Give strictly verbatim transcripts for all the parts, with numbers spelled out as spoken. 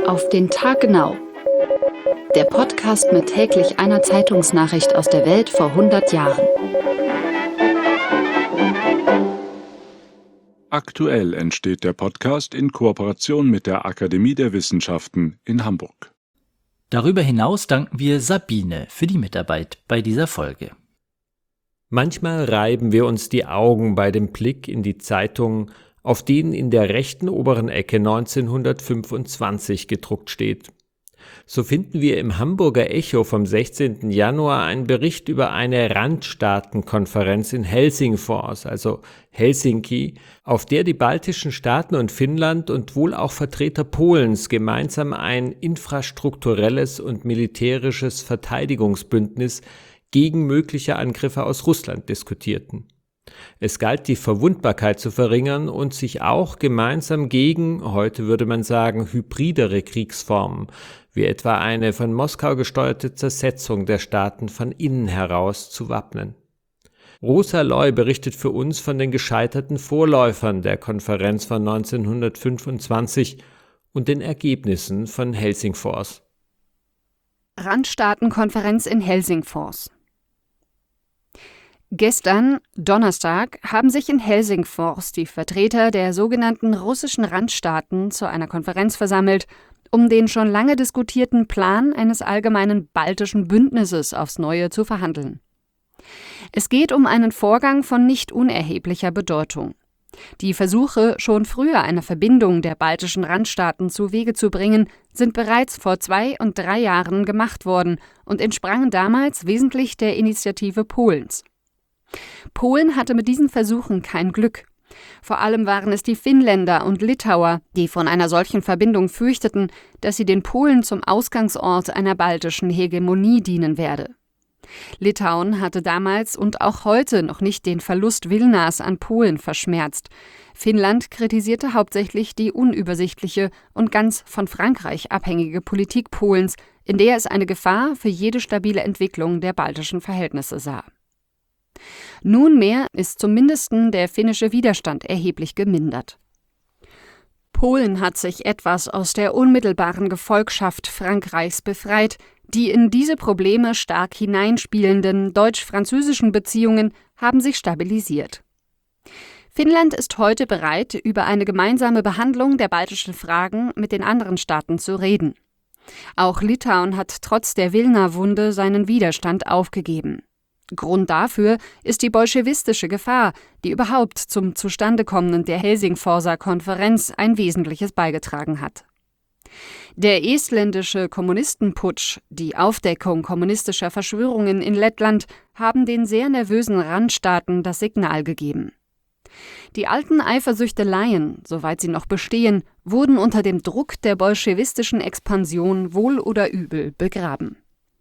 Auf den Tag genau. Der Podcast mit täglich einer Zeitungsnachricht aus der Welt vor hundert Jahren. Aktuell entsteht der Podcast in Kooperation mit der Akademie der Wissenschaften in Hamburg. Darüber hinaus danken wir Sabine für die Mitarbeit bei dieser Folge. Manchmal reiben wir uns die Augen bei dem Blick in die Zeitungen, auf denen in der rechten oberen Ecke neunzehnhundertfünfundzwanzig gedruckt steht. So finden wir im Hamburger Echo vom sechzehnten Januar einen Bericht über eine Randstaatenkonferenz in Helsingfors, also Helsinki, auf der die baltischen Staaten und Finnland und wohl auch Vertreter Polens gemeinsam ein infrastrukturelles und militärisches Verteidigungsbündnis gegen mögliche Angriffe aus Russland diskutierten. Es galt, die Verwundbarkeit zu verringern und sich auch gemeinsam gegen, heute würde man sagen, hybridere Kriegsformen, wie etwa eine von Moskau gesteuerte Zersetzung der Staaten von innen heraus, zu wappnen. Rosa Loy berichtet für uns von den gescheiterten Vorläufern der Konferenz von neunzehnhundertfünfundzwanzig und den Ergebnissen von Helsingfors. Randstaatenkonferenz in Helsingfors. Gestern, Donnerstag, haben sich in Helsingfors die Vertreter der sogenannten russischen Randstaaten zu einer Konferenz versammelt, um den schon lange diskutierten Plan eines allgemeinen baltischen Bündnisses aufs Neue zu verhandeln. Es geht um einen Vorgang von nicht unerheblicher Bedeutung. Die Versuche, schon früher eine Verbindung der baltischen Randstaaten zu Wege zu bringen, sind bereits vor zwei und drei Jahren gemacht worden und entsprangen damals wesentlich der Initiative Polens. Polen hatte mit diesen Versuchen kein Glück. Vor allem waren es die Finnländer und Litauer, die von einer solchen Verbindung fürchteten, dass sie den Polen zum Ausgangsort einer baltischen Hegemonie dienen werde. Litauen hatte damals und auch heute noch nicht den Verlust Vilnas an Polen verschmerzt. Finnland kritisierte hauptsächlich die unübersichtliche und ganz von Frankreich abhängige Politik Polens, in der es eine Gefahr für jede stabile Entwicklung der baltischen Verhältnisse sah. Nunmehr ist zumindest der finnische Widerstand erheblich gemindert. Polen hat sich etwas aus der unmittelbaren Gefolgschaft Frankreichs befreit. Die in diese Probleme stark hineinspielenden deutsch-französischen Beziehungen haben sich stabilisiert. Finnland ist heute bereit, über eine gemeinsame Behandlung der baltischen Fragen mit den anderen Staaten zu reden. Auch Litauen hat trotz der Wilna-Wunde seinen Widerstand aufgegeben. Grund dafür ist die bolschewistische Gefahr, die überhaupt zum Zustandekommen der Helsingforser Konferenz ein Wesentliches beigetragen hat. Der estländische Kommunistenputsch, die Aufdeckung kommunistischer Verschwörungen in Lettland haben den sehr nervösen Randstaaten das Signal gegeben. Die alten Eifersüchteleien, soweit sie noch bestehen, wurden unter dem Druck der bolschewistischen Expansion wohl oder übel begraben.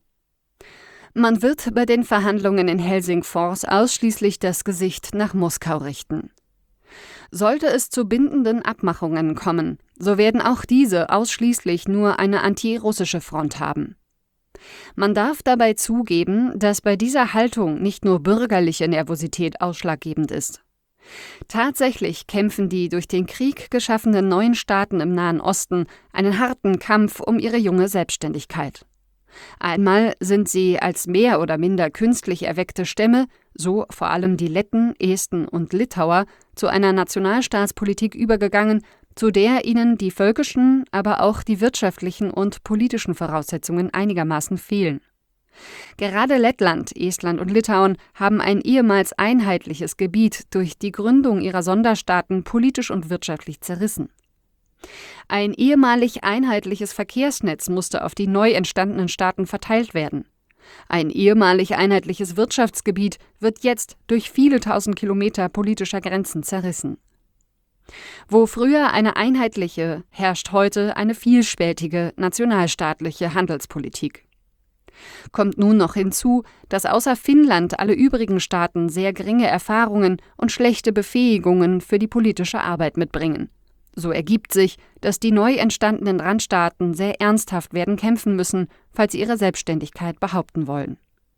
Man wird bei den Verhandlungen in Helsingfors ausschließlich das Gesicht nach Moskau richten. Sollte es zu bindenden Abmachungen kommen, so werden auch diese ausschließlich nur eine antirussische Front haben. Man darf dabei zugeben, dass bei dieser Haltung nicht nur bürgerliche Nervosität ausschlaggebend ist. Tatsächlich kämpfen die durch den Krieg geschaffenen neuen Staaten im Nahen Osten einen harten Kampf um ihre junge Selbstständigkeit. Einmal sind sie als mehr oder minder künstlich erweckte Stämme, so vor allem die Letten, Esten und Litauer, zu einer Nationalstaatspolitik übergegangen, zu der ihnen die völkischen, aber auch die wirtschaftlichen und politischen Voraussetzungen einigermaßen fehlen. Gerade Lettland, Estland und Litauen haben ein ehemals einheitliches Gebiet durch die Gründung ihrer Sonderstaaten politisch und wirtschaftlich zerrissen. Ein ehemalig einheitliches Verkehrsnetz musste auf die neu entstandenen Staaten verteilt werden. Ein ehemalig einheitliches Wirtschaftsgebiet wird jetzt durch viele tausend Kilometer politischer Grenzen zerrissen. Wo früher eine einheitliche, herrscht heute eine vielspältige, nationalstaatliche Handelspolitik. Kommt nun noch hinzu, dass außer Finnland alle übrigen Staaten sehr geringe Erfahrungen und schlechte Befähigungen für die politische Arbeit mitbringen. So ergibt sich, dass die neu entstandenen Randstaaten sehr ernsthaft werden kämpfen müssen, falls sie ihre Selbstständigkeit behaupten wollen.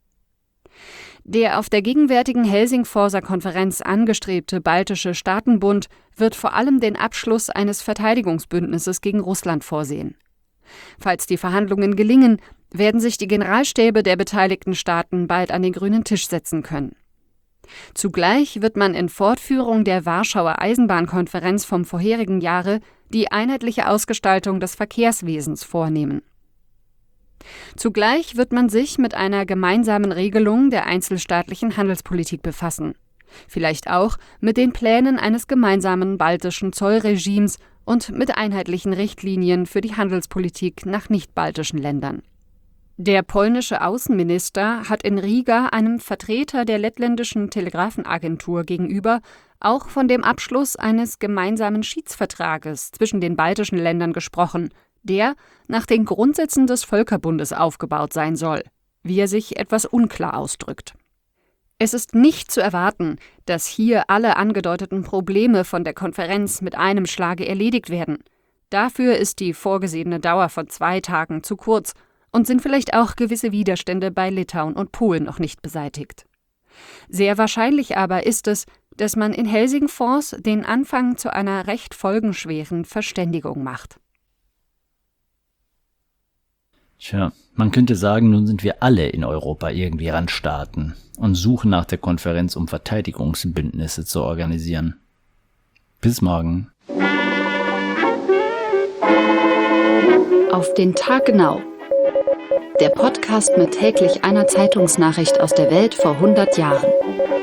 Der auf der gegenwärtigen Helsingforser Konferenz angestrebte baltische Staatenbund wird vor allem den Abschluss eines Verteidigungsbündnisses gegen Russland vorsehen. Falls die Verhandlungen gelingen, werden sich die Generalstäbe der beteiligten Staaten bald an den grünen Tisch setzen können. Zugleich wird man in Fortführung der Warschauer Eisenbahnkonferenz vom vorherigen Jahre die einheitliche Ausgestaltung des Verkehrswesens vornehmen. Zugleich wird man sich mit einer gemeinsamen Regelung der einzelstaatlichen Handelspolitik befassen. Vielleicht auch mit den Plänen eines gemeinsamen baltischen Zollregimes und mit einheitlichen Richtlinien für die Handelspolitik nach nicht-baltischen Ländern. Der polnische Außenminister hat in Riga einem Vertreter der lettländischen Telegrafenagentur gegenüber auch von dem Abschluss eines gemeinsamen Schiedsvertrages zwischen den baltischen Ländern gesprochen, der nach den Grundsätzen des Völkerbundes aufgebaut sein soll, wie er sich etwas unklar ausdrückt. Es ist nicht zu erwarten, dass hier alle angedeuteten Probleme von der Konferenz mit einem Schlage erledigt werden. Dafür ist die vorgesehene Dauer von zwei Tagen zu kurz und sind vielleicht auch gewisse Widerstände bei Litauen und Polen noch nicht beseitigt. Sehr wahrscheinlich aber ist es, dass man in Helsingfors den Anfang zu einer recht folgenschweren Verständigung macht. Tja, man könnte sagen, nun sind wir alle in Europa irgendwie Randstaaten und suchen nach der Konferenz, um Verteidigungsbündnisse zu organisieren. Bis morgen. Auf den Tag genau. Der Podcast mit täglich einer Zeitungsnachricht aus der Welt vor hundert Jahren.